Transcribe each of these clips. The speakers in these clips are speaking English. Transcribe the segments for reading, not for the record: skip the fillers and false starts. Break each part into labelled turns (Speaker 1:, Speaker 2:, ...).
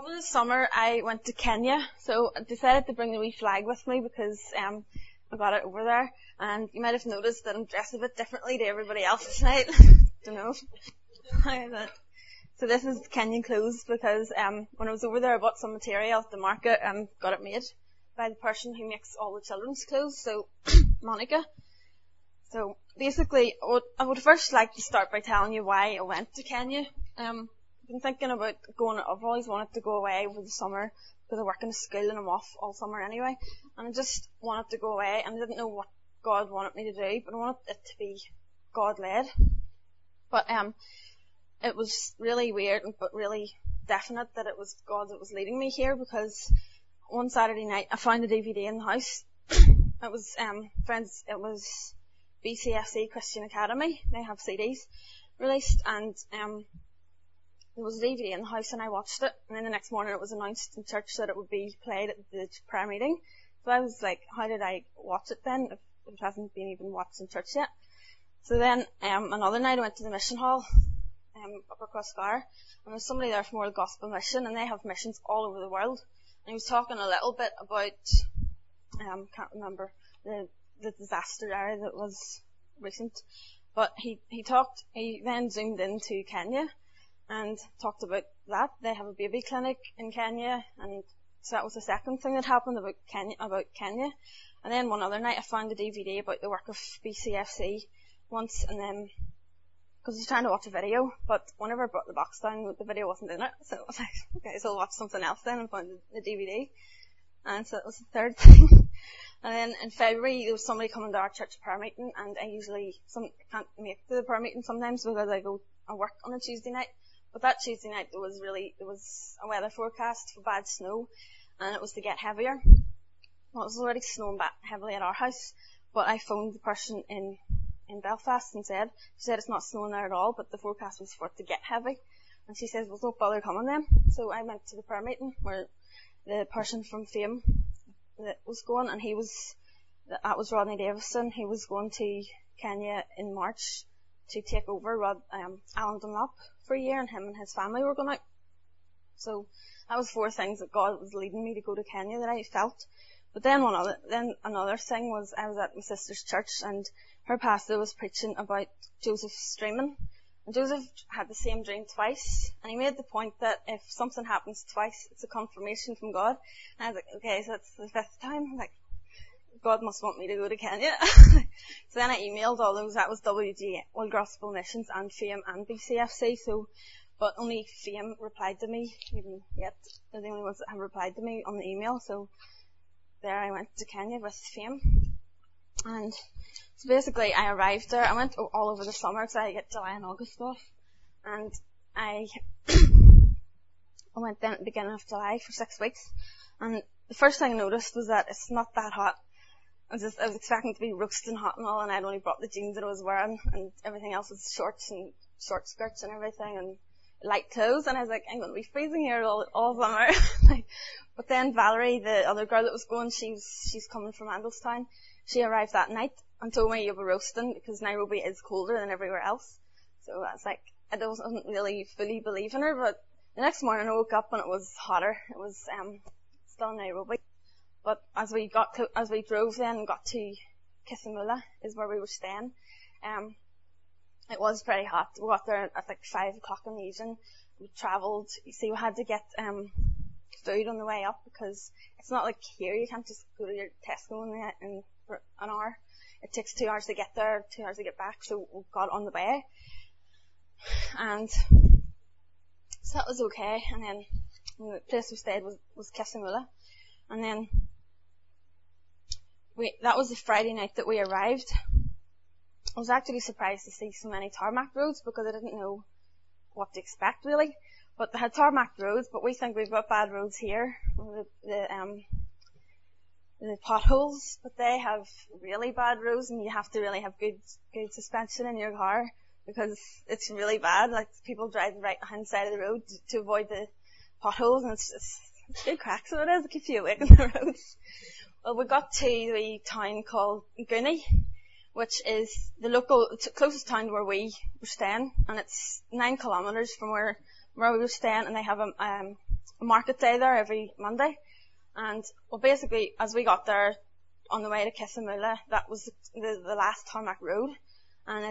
Speaker 1: Over the summer, I went to Kenya, so I decided to bring the wee flag with me because I got it over there. And you might have noticed that I'm dressed a bit differently to everybody else tonight. Don't know. So this is Kenyan clothes because when I was over there, I bought some material at the market and got it made by the person who makes all the children's clothes, so Monica. So basically, I would first like to start by telling you why I went to Kenya. I've been thinking about going. I've always wanted to go away over the summer because I work in a school and I'm off all summer anyway. And I just wanted to go away and I didn't know what God wanted me to do, but I wanted it to be God-led. But it was really weird but really definite that it was God that was leading me here because one Saturday night I found a DVD in the house. It was it was BCFC Christian Academy. They have CDs released and there was a DVD in the house and I watched it, and then the next morning it was announced in church that it would be played at the prayer meeting. So I was like, how did I watch it then if it hasn't been even watched in church yet? So then another night I went to the mission hall up across Scar, and there was somebody there from World Gospel Mission, and they have missions all over the world. And he was talking a little bit about can't remember the disaster there that was recent, but he then zoomed into Kenya and talked about that. They have a baby clinic in Kenya, and so that was the second thing that happened about Kenya. And then one other night I found a DVD about the work of BCFC once, and then because I was trying to watch a video, but whenever I brought the box down, the video wasn't in it, so I was like, okay, so I'll watch something else then, and found the DVD. And so that was the third thing. And then in February, there was somebody coming to our church prayer meeting, and I usually can't make the prayer meeting sometimes because I work on a Tuesday night. But that Tuesday night, there was a weather forecast for bad snow, and it was to get heavier. Well, it was already snowing heavily at our house, but I phoned the person in Belfast and said it's not snowing there at all, but the forecast was for it to get heavy. And she says, well, don't bother coming then. So I went to the prayer meeting where the person from Fame that was going, and that was Rodney Davison. He was going to Kenya in March to take over Alan Dunlop for a year, and him and his family were going out. So that was 4 things that God was leading me to go to Kenya that I felt. But then another thing was I was at my sister's church, and her pastor was preaching about Joseph's dreaming. And Joseph had the same dream twice, and he made the point that if something happens twice, it's a confirmation from God. And I was like, okay, so that's the 5th time. Like, God must want me to go to Kenya. So then I emailed all those. That was WG, World Gospel Missions, and Fame and BCFC. But only Fame replied to me. Even yet, they're the only ones that have replied to me on the email. So there I went to Kenya with Fame. And so basically I arrived there. I went all over the summer because I get July and August off. And I went then at the beginning of July for 6 weeks. And the first thing I noticed was that it's not that hot. I was expecting to be roasting hot and all, and I'd only brought the jeans that I was wearing, and everything else was shorts and short skirts and everything, and light clothes. And I was like, I'm going to be freezing here all summer. But then Valerie, the other girl that was going, she's coming from Andalstown. She arrived that night and told me you were roasting because Nairobi is colder than everywhere else. So I was like, I wasn't really fully believing her, but the next morning I woke up and it was hotter. It was still in Nairobi. But as we drove then and got to Kisumu is where we were staying, it was pretty hot. We got there at like 5 o'clock in the evening. We travelled. You see, we had to get food on the way up because it's not like here. You can't just go to your Tesco in for an hour. It takes 2 hours to get there, 2 hours to get back. So we got on the way, and so that was okay. And then the place we stayed was Kisumu, and then that was the Friday night that we arrived. I was actually surprised to see so many tarmac roads because I didn't know what to expect really. But they had tarmac roads, but we think we've got bad roads here. The potholes, but they have really bad roads, and you have to really have good suspension in your car because it's really bad. Like, people drive the right hand side of the road to avoid the potholes, and it's good crack, so it is. It keeps you awake on the roads. Well, we got to the town called Guni, which is the closest town where we were staying, and it's 9 kilometres from where we were staying, and they have a market day there every Monday. And, well, basically, as we got there, on the way to Kissamula, that was the last tarmac road. And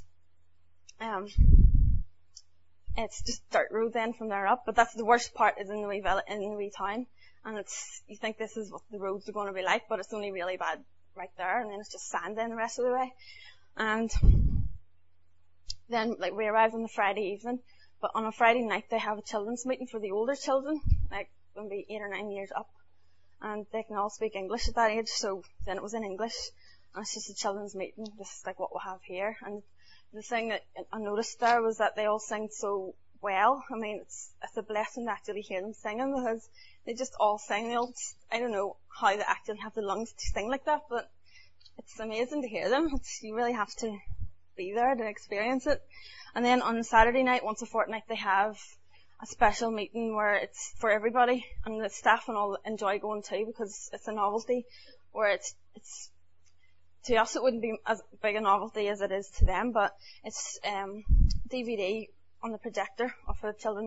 Speaker 1: it's just dirt road then from there up. But that's the worst part, is in the wee town. And you think this is what the roads are going to be like, but it's only really bad right there. And then it's just sand then the rest of the way. And then, we arrived on the Friday evening. But on a Friday night, they have a children's meeting for the older children, going to be 8 or 9 years up. And they can all speak English at that age, so then it was in English. And it's just a children's meeting, just like what we'll have here. And the thing that I noticed there was that they all sing so well. I mean, it's a blessing to actually hear them singing, because they just all sing. I don't know how they actually have the lungs to sing like that, but it's amazing to hear them. You really have to be there to experience it. And then on Saturday night, once a fortnight, they have a special meeting where it's for everybody, and the staff and all enjoy going too, because it's a novelty, where it's to us it wouldn't be as big a novelty as it is to them, but it's DVD on the projector of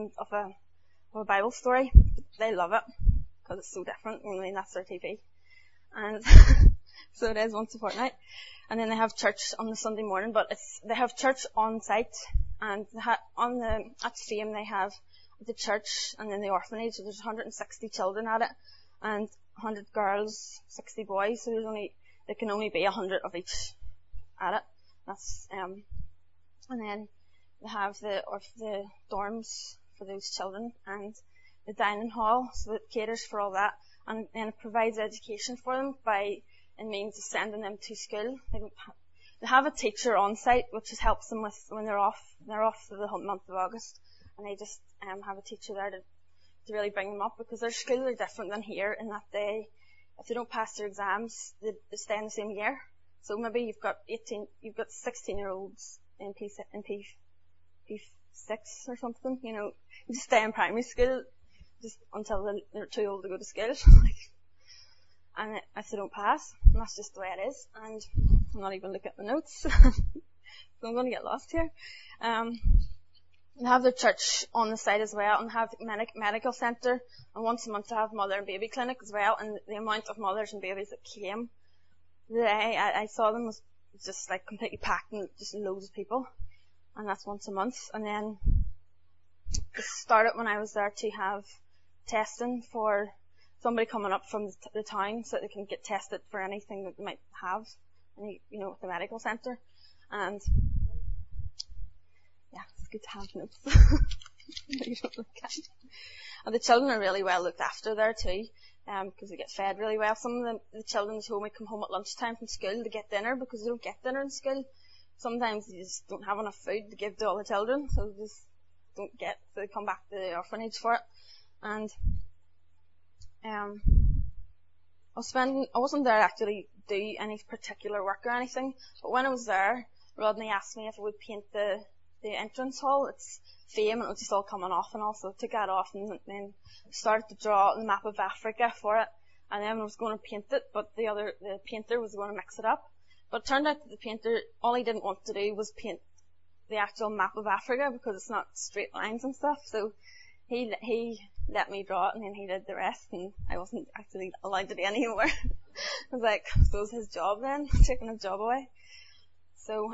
Speaker 1: a Bible story. They love it because it's so different. I mean, that's their TV, and so it is once a fortnight. And then they have church on the Sunday morning, but they have church on site, and at Stream they have the church and then the orphanage. So there's 160 children at it, and 100 girls, 60 boys. So there can only be 100 of each at it. And then they have the dorms for those children, and the dining hall, so it caters for all that, and then it provides education for them in means of sending them to school. They have a teacher on site, which helps them with when they're off for the whole month of August, and they just have a teacher there to really bring them up, because their schools are different than here in that if they don't pass their exams, they stay in the same year. So maybe you've got 16-year-olds in P6 or something, you just stay in primary school just until they're too old to go to school. And if they don't pass, and that's just the way it is. And I'm not even looking at the notes, so I'm going to get lost here. They have their church on the site as well, and have the medical centre, and once a month they have mother and baby clinic as well. And the amount of mothers and babies that came the day I saw them was just completely packed, and just loads of people. And that's once a month. And then it started when I was there to have testing for somebody coming up from the town, so that they can get tested for anything that they might have, with the medical centre. And yeah, it's good to have notes. You don't look at it. And the children are really well looked after there too, because they get fed really well. Some of the children's home, we come home at lunchtime from school to get dinner, because they don't get dinner in school. Sometimes you just don't have enough food to give to all the children, so they just don't get, so they come back to the orphanage for it. And I wasn't there to actually do any particular work or anything, but when I was there, Rodney asked me if I would paint the entrance hall. It's fame, and it was just all coming off, and also took that off, and then started to draw the map of Africa for it, and then I was going to paint it, but the painter was going to mix it up. But it turned out that the painter, all he didn't want to do was paint the actual map of Africa, because it's not straight lines and stuff, so he let me draw it, and then he did the rest, and I wasn't actually allowed to do any more. I was like, so was his job then, taking his job away. So,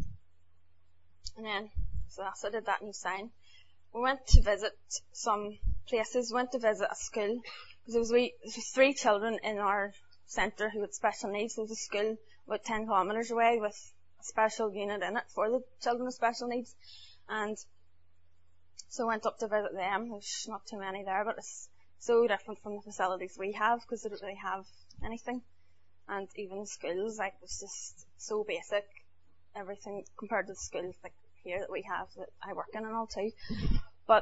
Speaker 1: so I did that new sign. We went to visit some places, went to visit a school, because there was 3 children in our centre who had special needs. There was a school about 10 kilometres away with a special unit in it for the children with special needs, and so I went up to visit them. There's not too many there, but it's so different from the facilities we have, because they don't really have anything. And even schools, it's just so basic, everything compared to the schools here that we have, that I work in and all too. But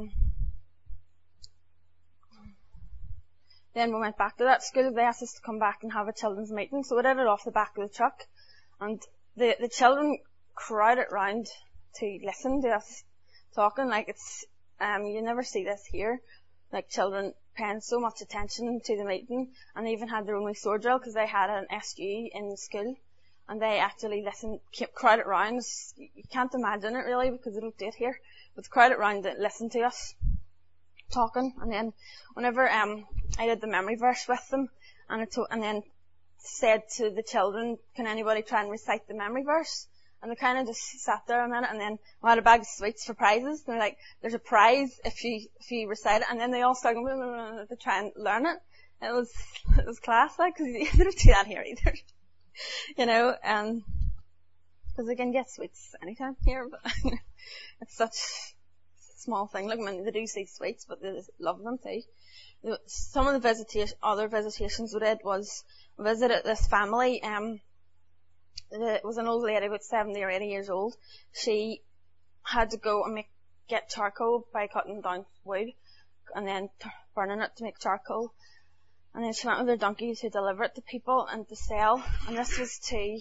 Speaker 1: then we went back to that school. They asked us to come back and have a children's meeting, so we did it off the back of the truck. And the children crowded round to listen to us talking. You never see this here. Children paying so much attention to the meeting, and they even had their own sword drill, because they had an SU in the school, and they actually listened, crowded round. You can't imagine it really, because they don't do it here, but crowded round to listen to us. talking, and then whenever I did the memory verse with them, and then said to the children, can anybody try and recite the memory verse? And they kind of just sat there a minute, and then we had a bag of sweets for prizes. They're like, there's a prize if you recite it, and then they all started to try and learn it. It was class, like, because you don't do that here either. You know, because they can get sweets anytime here, but it's such a small thing. Like, I mean, they do see sweets, but they love them too. Some of the other visitations we did was we visited this family. It was an old lady, about 70 or 80 years old. She had to go and get charcoal by cutting down wood and then burning it to make charcoal. And then she went with her donkey to deliver it to people and to sell. And this was she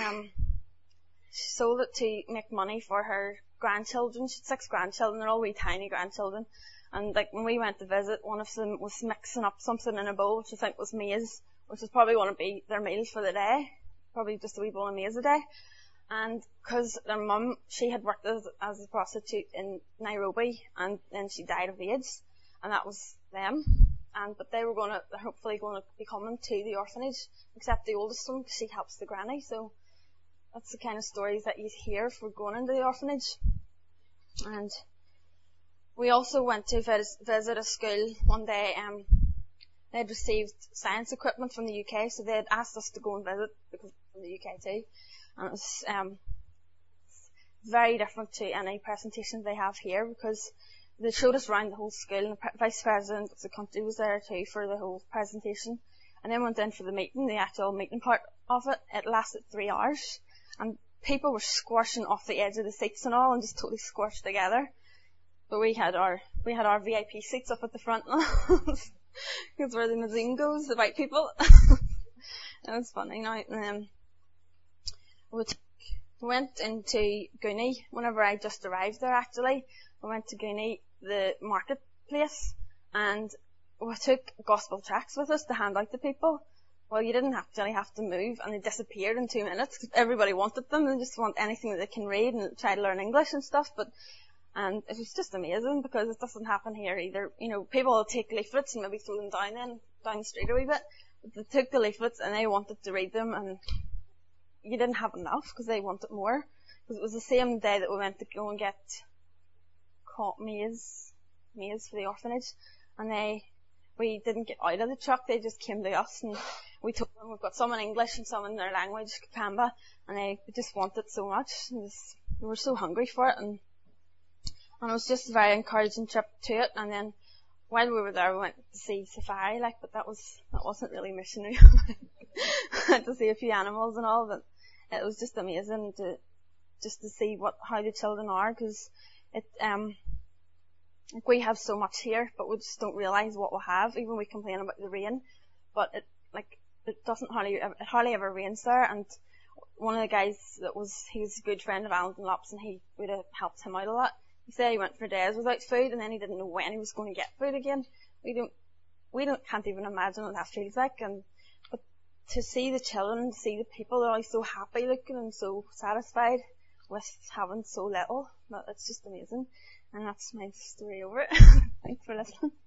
Speaker 1: sold it to make money for her grandchildren. She had 6 grandchildren. They're all wee tiny grandchildren. And like when we went to visit, one of them was mixing up something in a bowl, which I think was maize, which is probably going to be their meal for the day. Probably just a wee bowl of maize a day. And because their mum, she had worked as a prostitute in Nairobi, and then she died of AIDS, and that was them. But they're hopefully going to be coming to the orphanage, except the oldest one, because she helps the granny. So that's the kind of stories that you hear for going into the orphanage. And we also went to visit a school one day. They had received science equipment from the UK, so they had asked us to go and visit, because from the UK too. And it was very different to any presentations they have here, because they showed us around the whole school, and the Vice President of the country was there too for the whole presentation. And then went in for the meeting, the actual meeting part of it. It lasted 3 hours, and people were squashing off the edge of the seats and all, and just totally squashed together. But we had our VIP seats up at the front, because where the Mazingos, the white people. It was funny. Now, we went into Goonie whenever I just arrived there. Actually, we went to Goonie, the marketplace, and we took gospel tracts with us to hand out to people. Well, you didn't actually have to move, and they disappeared in 2 minutes. Everybody wanted them. They just want anything that they can read and try to learn English and stuff. And it was just amazing, because it doesn't happen here either. You know, people will take leaflets and maybe throw them down the street a wee bit. But they took the leaflets and they wanted to read them, and you didn't have enough because they wanted more. Because it was the same day that we went to go and get maize for the orphanage, and we didn't get out of the truck. They just came to us, and we told them we've got some in English and some in their language, Kamba, and they just wanted so much. They were so hungry for it, and it was just a very encouraging trip to it. And then while we were there, we went to see safari, but that wasn't really missionary. We went to see a few animals and all, but it was just amazing to see how the children are, because we have so much here, but we just don't realise what we have. Even we complain about the rain, but it hardly ever rains there. And one of the guys he was a good friend of Alan Dunlop's, and he would have helped him out a lot. He said he went for days without food, and then he didn't know when he was going to get food again. We can't even imagine what that feels like. But to see the children, to see the people, they're always so happy looking and so satisfied with having so little. It's just amazing. And that's my story over. Thanks for listening.